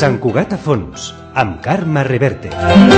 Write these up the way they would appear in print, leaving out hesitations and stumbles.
Sant Cugat a fons, amb Carme Reverte.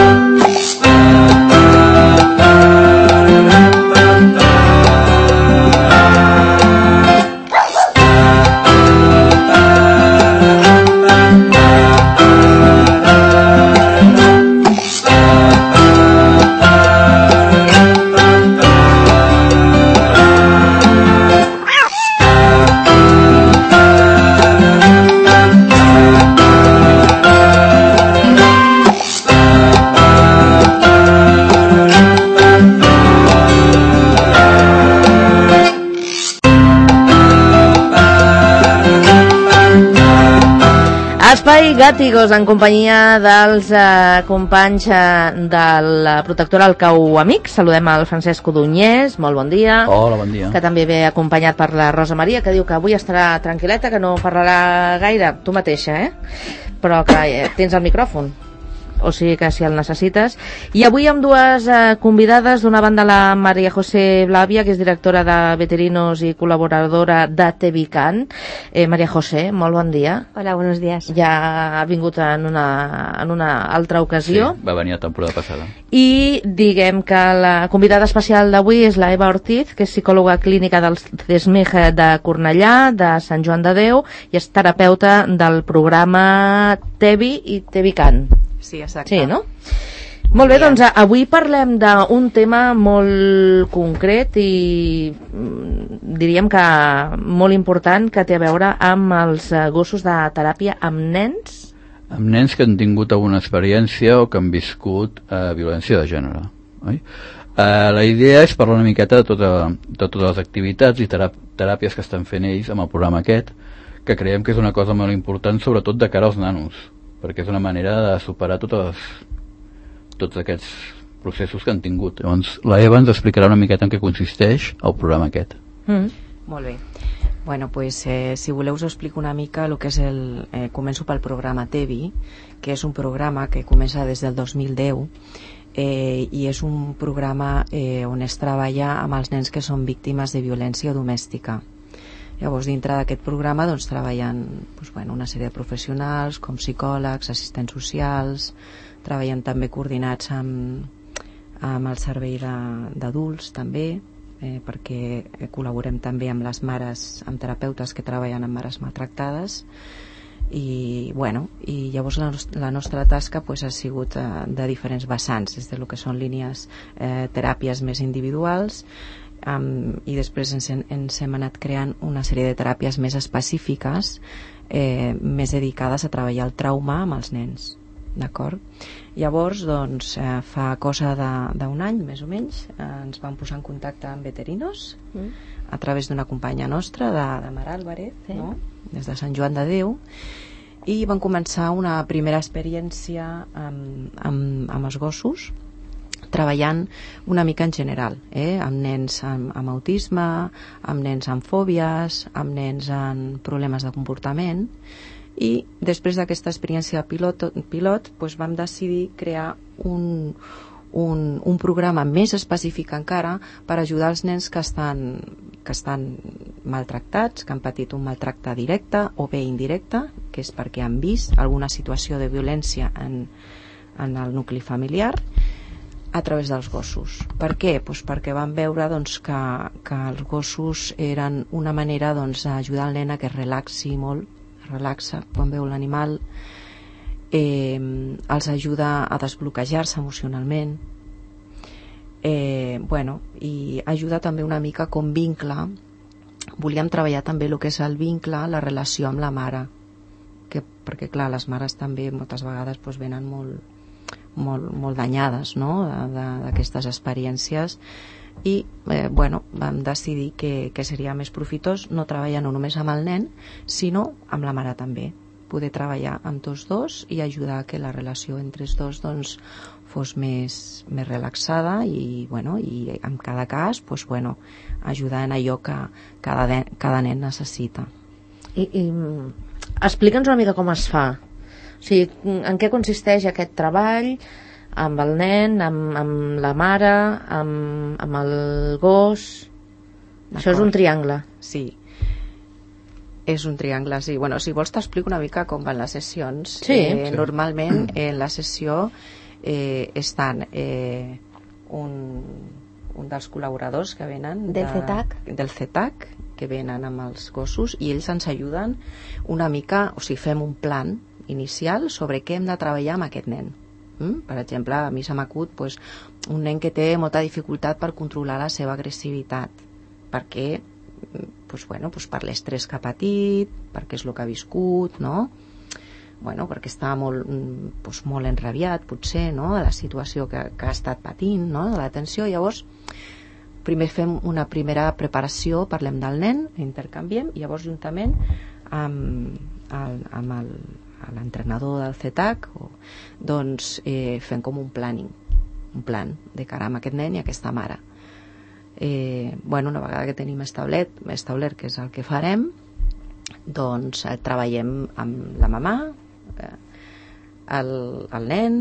Espai Gàtigos, en companyia dels companys de la protectora El Cau Amics. Saludem al Francesc Codonyès, molt bon dia. Hola, bon dia. Que també ve acompanyat per la Rosa Maria, que diu que avui estarà tranquil·leta, que no parlarà gaire, tu mateixa, però que tens el micròfon, o sigui que si el necessites. I avui amb dues convidades, d'una banda la María José Blavia, que és directora de Veterinos i col·laboradora de Tevican. María José, molt bon dia. Hola, buenos días. Ja ha vingut en una altra ocasió. Sí, va venir la temporada passada. I diguem que la convidada especial d'avui és la Eva Ortiz, que és psicòloga clínica del CESMIG de Cornellà, de Sant Joan de Déu, i és terapeuta del programa Tevi i Tevican. Sí, exacte. Sí, no? Molt bé, doncs avui parlem d'un tema molt concret i diríem que molt important, que té a veure amb els gossos de teràpia amb nens. Amb nens que han tingut alguna experiència o que han viscut violència de gènere. Oi? La idea és parlar una miqueta de totes les activitats i teràpies que estan fent ells amb el programa aquest, que creiem que és una cosa molt important, sobretot de cara als nanos, perquè és una manera de superar tots aquests processos que han tingut. Llavors, la Eva ens explicarà una miqueta en què consisteix el programa aquest. Molt bé. Bueno, pues, si voleu us explico una mica el que és començo pel programa TEVI, que és un programa que comença des del 2010 i és un programa on es treballa amb els nens que són víctimes de violència domèstica. Llavors, dintre d'aquest programa treballen una sèrie de professionals com psicòlegs, assistents socials, treballen també coordinats amb el servei d'adults també, perquè col·laborem també amb les mares, amb terapeutes que treballen amb mares maltractades, i llavors la nostra tasca ha sigut de diferents vessants, des del que són línies teràpies més individuals, i després ens hem anat creant una sèrie de teràpies més específiques, més dedicades a treballar el trauma amb els nens, d'acord? Llavors, fa cosa d'un any, més o menys, ens vam posar en contacte amb Veterinos a través d'una companya nostra, de Mar Álvarez, des de Sant Joan de Déu, i van començar una primera experiència amb els gossos, treballant una mica en general, amb nens amb autisme, amb nens amb fòbies, amb nens amb problemes de comportament, i després d'aquesta experiència pilot vam decidir crear un programa més específic encara per ajudar els nens que estan maltractats, que han patit un maltracte directe o bé indirecte, que és perquè han vist alguna situació de violència en el nucli familiar, a través dels gossos. Per què? Perquè vam veure que els gossos eren una manera d'ajudar el nen a que es relaxi molt, relaxa quan veu l'animal, els ajuda a desbloquejar-se emocionalment, i ajuda també una mica com vincle. Volíem treballar també el que és el vincle, la relació amb la mare, perquè clar, les mares també moltes vegades venen molt danyades, no?, d'aquestes experiències, i vam decidir que seria més profitós no treballar no només amb el nen, sinó amb la mare també, poder treballar amb tots dos i ajudar a que la relació entre els dos fos més relaxada, i en cada cas ajudar en allò que cada nen necessita. I explica'ns una mica com es fa. O sigui, en què consisteix aquest treball amb el nen, amb la mare, amb el gos? Això és un triangle. Sí. És un triangle, sí. Bueno, si vols t'explico una mica com van les sessions. Sí. Normalment en la sessió estan un dels col·laboradors que venen del CETAC, que venen amb els gossos, i ells ens ajuden una mica, o sigui, fem un plan inicial sobre què hem de treballar amb aquest nen. Per exemple, a mi se m'acut un nen que té molta dificultat per controlar la seva agressivitat, perquè per l'estrès que ha patit, perquè és el que ha viscut, no? Perquè està molt enrabiat, potser, no?, de la situació que ha estat patint, no?, de la tensió. Llavors, primer fem una primera preparació, parlem del nen, intercanviem, i llavors juntament amb l'entrenador del CETAC doncs fem com un plan de cara a aquest nen i a aquesta mare. Una vegada que tenim establert que és el que farem, doncs treballem amb la mamà, el nen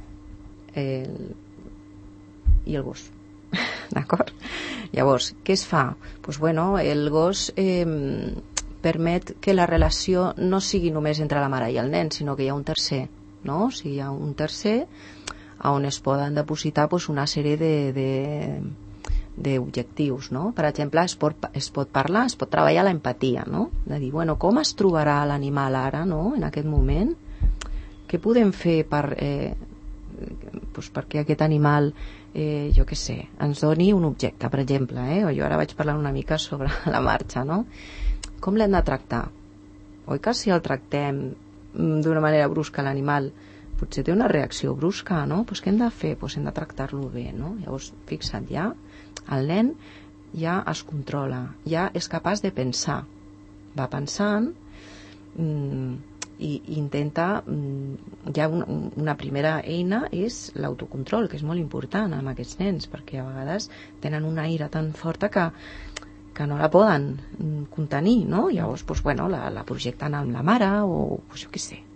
i el gos. D'acord? Llavors, què es fa? El gos permet que la relació no sigui només entre la mare i el nen, sinó que hi ha un tercer, no? O sigui, hi ha un tercer on es poden depositar una sèrie d'objectius, no? Per exemple, es pot parlar, es pot treballar l'empatia, no? De dir, com es trobarà l'animal ara, no?, en aquest moment? Què podem fer perquè aquest animal jo què sé, ens doni un objecte, per exemple, o jo ara vaig parlar una mica sobre la marxa, no? Com l'hem de tractar? Oi que si el tractem d'una manera brusca l'animal potser té una reacció brusca, no? Què hem de fer? Hem de tractar-lo bé, no? Llavors, fixa't, ja el nen ja es controla, ja és capaç de pensar, va pensant i intenta, ja una primera eina és l'autocontrol, que és molt important amb aquests nens, perquè a vegades tenen una ira tan forta que no la poden contenir, no? Llavors, la projecten amb la mare o jo què sé,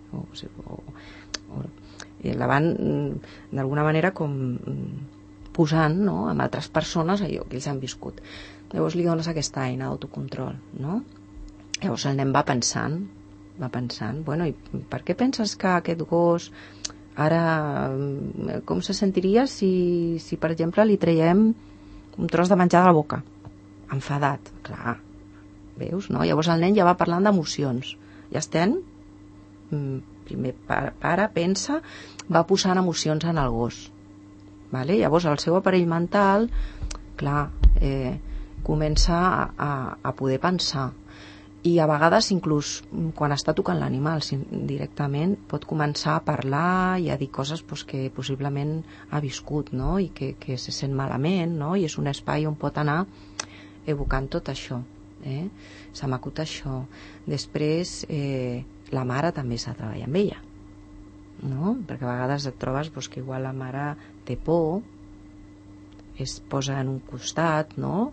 la van d'alguna manera com posant, no?, amb altres persones allò que ells han viscut. Llavors li dones aquesta eina d'autocontrol, no? Llavors el nen va pensant, i per què penses que aquest gos ara com se sentiria si per exemple li traiem un tros de menjar de la boca? Enfadat, clar, veus, no? Llavors el nen ja va parlant d'emocions, ja estem, primer pensa, va posant emocions en el gos, vale? Llavors el seu aparell mental, clar, comença a poder pensar, i a vegades inclús quan està tocant l'animal directament pot començar a parlar i a dir coses que possiblement ha viscut, no?, i que se sent malament, no?, i és un espai on pot anar evocant tot això, se m'acut això. Després la mare també s'ha de treballar amb ella, no?, perquè a vegades et trobes que igual la mare té por, es posa en un costat, no?,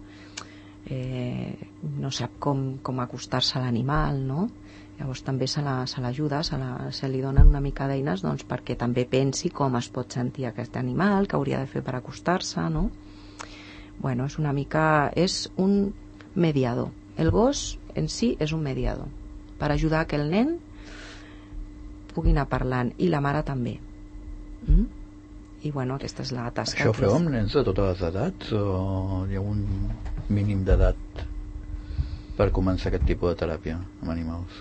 no sap com acostar-se a l'animal, no? Llavors també se l'ajuda, se li donen una mica d'eines perquè també pensi com es pot sentir aquest animal, què hauria de fer per acostar-se, no? És una mica, és un mediador. El gos en si és un mediador per ajudar que el nen pugui anar parlant, i la mare també. I aquesta és la tasca. Això ho feu amb nens de totes les edats o hi ha un mínim d'edat per començar aquest tipus de teràpia amb animals?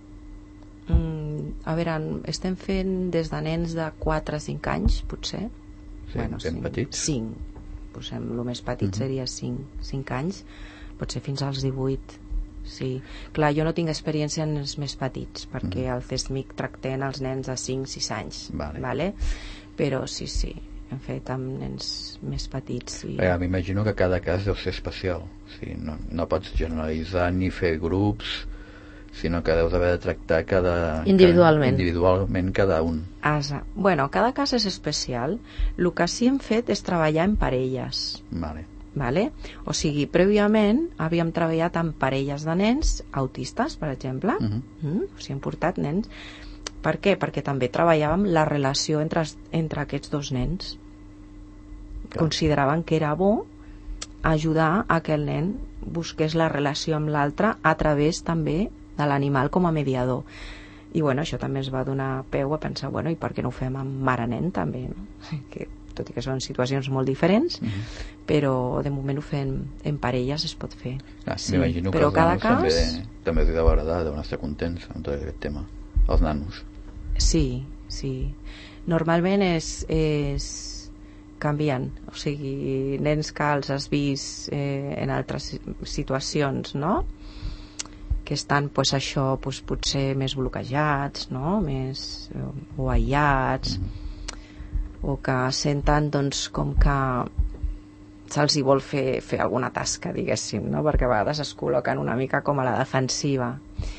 A veure, estem fent des de nens de 4 a 5 anys, potser. Sí, ben petits. 5. Posem, el més petit seria 5 anys, potser fins als 18. Sí. Clar, jo no tinc experiència en els més petits, perquè al CESMIC tractem els nens de 5-6 anys. Vale? Però sí, hem fet amb nens més petits. M'imagino que cada cas deu ser especial. Sí, no pots generalitzar ni fer grups, sinó que deus haver de tractar individualment cada un. Cada cas és especial. El que sí hem fet és treballar en parelles. Vale? O sigui, prèviament havíem treballat amb parelles de nens autistes, per exemple. O sigui, hem portat nens. Per què? Perquè també treballàvem la relació entre aquests dos nens. Consideraven que era bo ajudar a que el nen busqués la relació amb l'altre a través també de l'animal com a mediador. I bueno, això també ens va donar peu a pensar, bueno, i per què no ho fem amb mare-nen també, no? Que, tot i que són situacions molt diferents, però de moment ho fem en parelles, es pot fer. Sí, m'imagino que però els cada nanos cas... també els deu agradar, deuen estar contents amb tot aquest tema, els nanos. Sí. Normalment és canviant, o sigui, nens que els has vist en altres situacions, no?, que estan, pues, això, pues, potser més bloquejats, no?, més o aïllats, o que senten, doncs, com que se'ls hi vol fer alguna tasca, diguéssim, no?, perquè a vegades es col·loquen una mica com a la defensiva.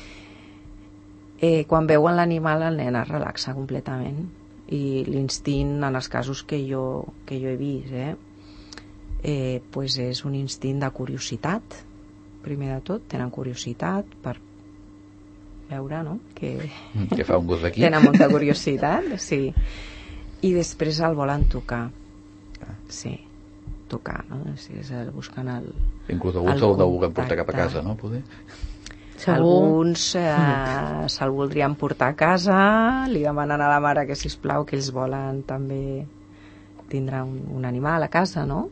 Quan veuen l'animal, el nen es relaxa completament, i l'instint, en els casos que jo he vist, pues és un instint de curiositat. Primer de tot, tenen curiositat per veure, no?, que fa un gos d'aquí. Tenen molta curiositat, sí. I després el volen tocar. Sí, tocar, no? Buscant el... Inclús alguns el deuen portar cap a casa, no? Poder. Alguns se'l voldrien portar a casa, li demanen a la mare que, sisplau, que ells volen també tindre un animal a casa, no?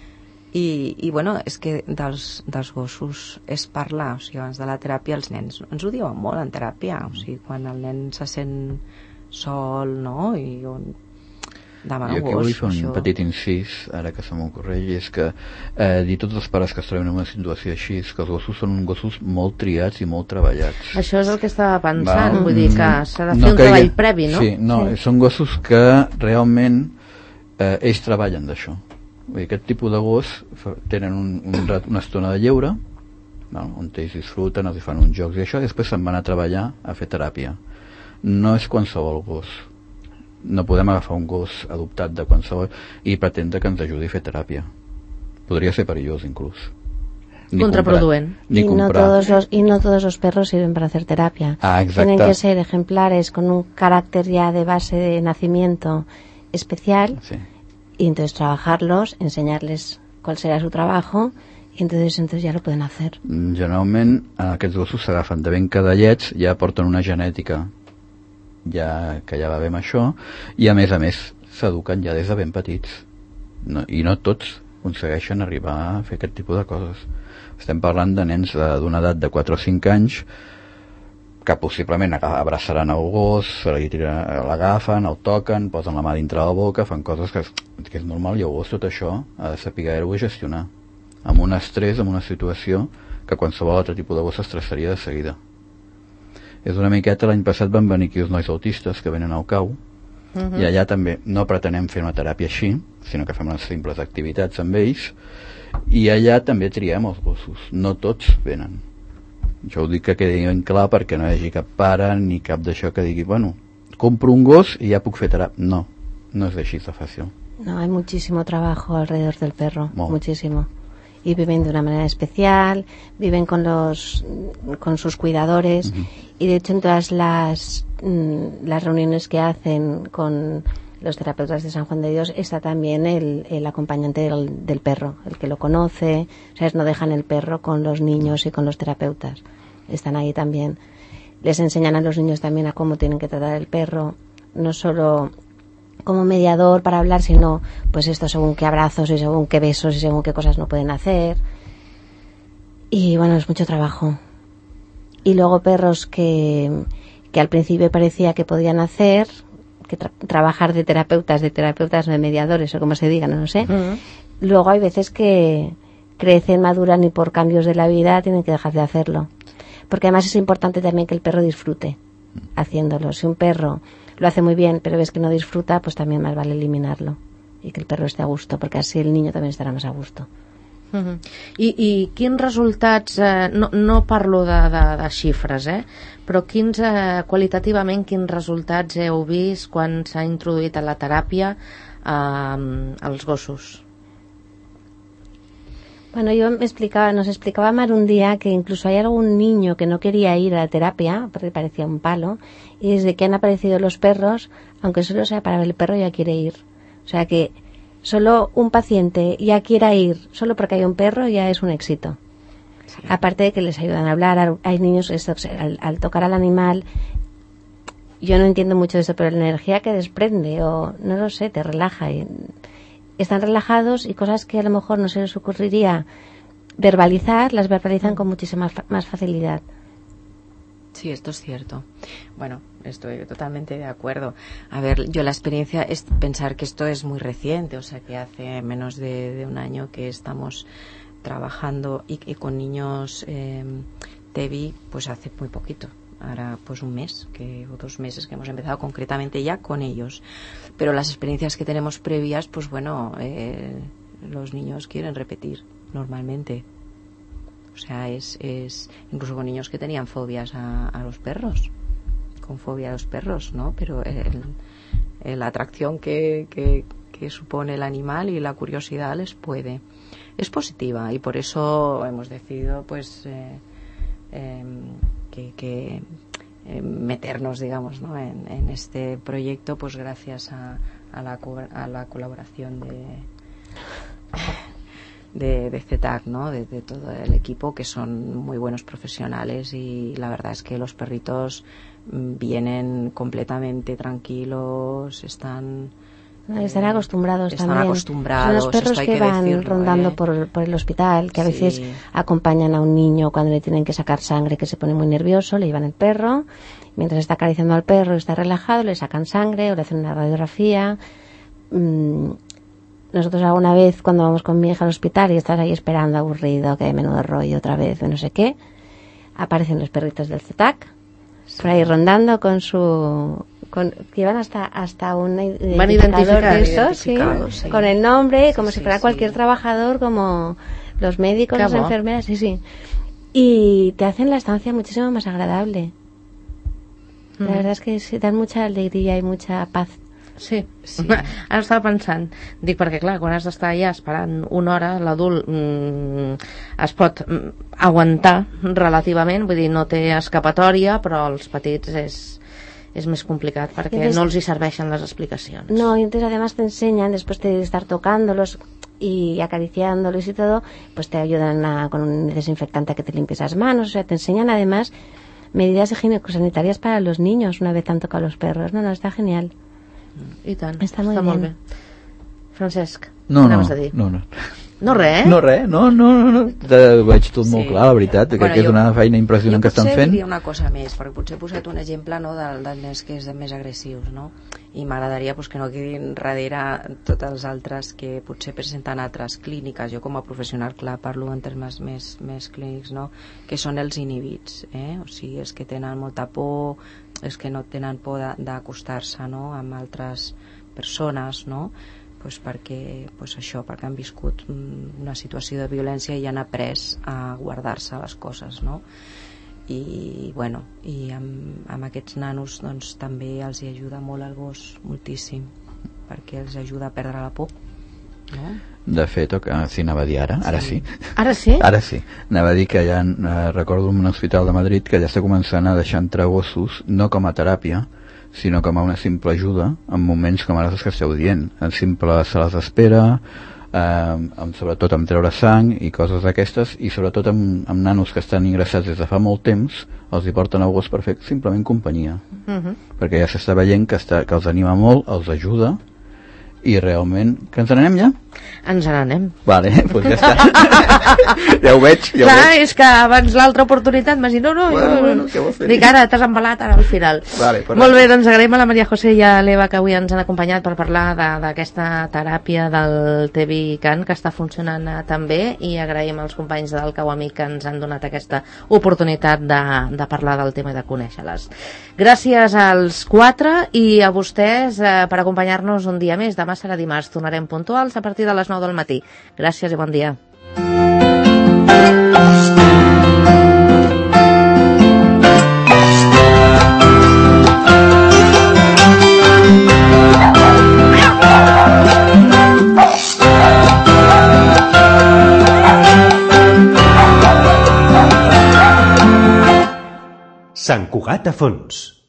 I bueno, és que dels gossos es parla, o sigui, abans de la teràpia els nens ens ho diuen molt en teràpia, o sigui, quan el nen se sent sol, no?, i demana un gos. Jo aquí vull fer un petit incís, ara que se m'ocorreix, és que dir tots els pares que es troben en una situació així, que els gossos són gossos molt triats i molt treballats. Això és el que estava pensant, vull dir que s'ha de fer un treball previ, no? Sí, són gossos que realment ells treballen d'això. Aquest tipus de gos tenen una estona de lleure, on ells disfruten, els fan uns jocs i això, i després se'n van a treballar a fer teràpia. No és qualsevol gos. No podem agafar un gos adoptat de qualsevol i pretendre que ens ajudi a fer teràpia. Podria ser perillós inclús. Contraproduent. Y no todos los perros sirven para hacer terapia. Tienen que ser ejemplares con un carácter ya de base de nacimiento especial. Sí. Y entonces trabajarlos, enseñarles cuál será su trabajo, i entonces ja lo poden hacer. Generalment aquests gossos s'agafen de ben cadallets, ja porten una genètica que ja va bé amb això, i a més s'eduquen ja des de ben petits, i no tots aconsegueixen arribar a fer aquest tipus de coses. Estem parlant de nens d'una edat de 4 o 5 anys que possiblement abraçaran el gos, l'agafen, el toquen, posen la mà dintre la boca, fan coses que és normal, i el gos tot això ha de saber-ho gestionar amb un estrès, amb una situació que qualsevol altre tipus de gos s'estressaria de seguida. És una miqueta, l'any passat van venir aquí els nois autistes que venen al CAU, i allà també no pretenem fer una teràpia així, sinó que fem unes simples activitats amb ells, i allà també triem els gossos, no tots venen. Jo ho dic que quedi ben clar perquè no hi hagi cap pare ni cap d'això que digui, bueno, compro un gos y ya puc fer terapia. No, no es així de fàcil. No, hay muchísimo trabajo alrededor del perro, muchísimo. Y viven de una manera especial, viven con sus cuidadores, y de hecho en todas las reuniones que hacen con los terapeutas de San Juan de Dios está también el acompañante del perro, el que lo conoce, ¿sabes? No dejan el perro con los niños y con los terapeutas, están ahí también. Les enseñan a los niños también a cómo tienen que tratar el perro, no solo como mediador para hablar, sino pues esto según qué abrazos y según qué besos y según qué cosas no pueden hacer. Y bueno, es mucho trabajo. Y luego perros que al principio parecía que podían hacer, que trabajar de terapeutas, de mediadores o como se diga, no sé. Luego hay veces que crecen, maduran y por cambios de la vida tienen que dejar de hacerlo. Porque además es importante también que el perro disfrute haciéndolo. Si un perro lo hace muy bien pero ves que no disfruta, pues también más vale eliminarlo y que el perro esté a gusto, porque así el niño también estarà més a gusto. I quins resultats, no parlo de xifres, però qualitativament quins resultats heu vist quan s'ha introduït a la teràpia als gossos? Bueno, nos explicaba Mar un día que incluso hay algún niño que no quería ir a la terapia porque parecía un palo, y desde que han aparecido los perros, aunque solo sea para ver el perro, ya quiere ir. O sea que solo un paciente ya quiera ir solo porque hay un perro ya es un éxito. Aparte de que les ayudan a hablar, hay niños, al tocar al animal, yo no entiendo mucho de eso, pero la energía que desprende, o no lo sé, te relaja. Y están relajados y cosas que a lo mejor no se les ocurriría verbalizar, las verbalizan con muchísima más facilidad. Sí, esto es cierto. Bueno, estoy totalmente de acuerdo. A ver, yo la experiencia es pensar que esto es muy reciente, o sea, que hace menos de un año que estamos trabajando y con niños TEBI, pues hace muy poquito. Ahora pues un mes o 2 meses que hemos empezado concretamente ya con ellos. Pero las experiencias que tenemos previas, pues bueno, los niños quieren repetir normalmente. O sea, es incluso con niños que tenían fobias a los perros, con fobia a los perros, ¿no? Pero la atracción que supone el animal y la curiosidad es positiva, y por eso hemos decidido pues que meternos, digamos, ¿no? en este proyecto, pues gracias a la colaboración de CETAC, ¿no? De todo el equipo, que son muy buenos profesionales, y la verdad es que los perritos vienen completamente tranquilos, están acostumbrados están también. acostumbrados. Son los perros que van decirlo, rondando por el hospital, que a veces acompañan a un niño cuando le tienen que sacar sangre, que se pone muy nervioso, le llevan el perro, mientras está acariciando al perro, está relajado, le sacan sangre o le hacen una radiografía. Nosotros alguna vez, cuando vamos con mi hija al hospital y estás ahí esperando aburrido, que menudo rollo otra vez, no sé qué, aparecen los perritos del CETAC, por ahí rondando que van hasta un identificador de estos, sí, con el nombre, como si fuera cualquier trabajador, como los médicos, las enfermeras, sí. Y te hacen la estancia muchísimo más agradable. La verdad es que sí, dan mucha alegría y mucha paz. Sí. Ara estava pensant, dic, perquè clar, quan has d'estar allà esperant una hora, l'adult es pot aguantar relativament, vull dir, no té escapatòria, però els petits es més complicat perquè entonces, no els hi serveixen les explicacions. No, y entonces además te enseñan, después de estar tocándolos y acariciándolos y todo, pues te ayudan con un desinfectante a que te limpies las manos, o sea, te enseñan además medidas higiénico-sanitarias para los niños una vez han tocado los perros. No, està genial. I tant, està molt bé. Francesc, no, anaves a dir? No res? No, veig tot molt clar, la veritat, que és una feina impressionant que estan fent. Jo potser diria una cosa més, perquè potser he posat un exemple, no, dels nens que és més agressius, no? I m'agradaria pues, que no quedin darrere tots els altres que potser presenten altres clíniques. Jo com a professional, clar, parlo en termes més clínics, no? Que són els inhibits, o sigui, els que tenen molta por, els que no tenen por d'acostar-se, no?, amb altres persones, no?, pues perquè han viscut una situació de violència i han après a guardar-se les coses, no? I bueno, i amb aquests nanos doncs també els hi ajuda molt el gos, moltíssim, perquè els ajuda a perdre la por, no? De fet, sí, anava a dir ara sí. Ara sí? Ara sí. Anava a dir que ja recordo un hospital de Madrid que ja està començant a deixar entrar gossos no com a teràpia, sinó com a una simple ajuda en moments com ara els que esteu dient, en simples sales d'espera, sobretot amb treure sang i coses d'aquestes, i sobretot amb nanos que estan ingressats des de fa molt temps, els hi porten el gos per fer simplement companyia, perquè ja s'està veient que els anima molt, els ajuda, i realment... Que ens n'anem ja? Ens n'anem. Vale, doncs ja està. Ja ho veig. Clar, és que abans l'altra oportunitat m'has dit, no, bueno, què vols fer? Dic, ara t'has embalat, ara al final. Vale, molt bé, doncs agraïm a la Maria José i a l'Eva que avui ens han acompanyat per parlar d'aquesta teràpia del TEBI Can, que està funcionant tan bé, i agraïm als companys del Kawamik que ens han donat aquesta oportunitat de parlar del tema i de conèixer-les. Gràcies als 4 i a vostès per acompanyar-nos un dia més. Demà serà dimarts, tornarem puntuals a partir de les 9 del matí. Gràcies i bon dia. Sant Cugat a fons.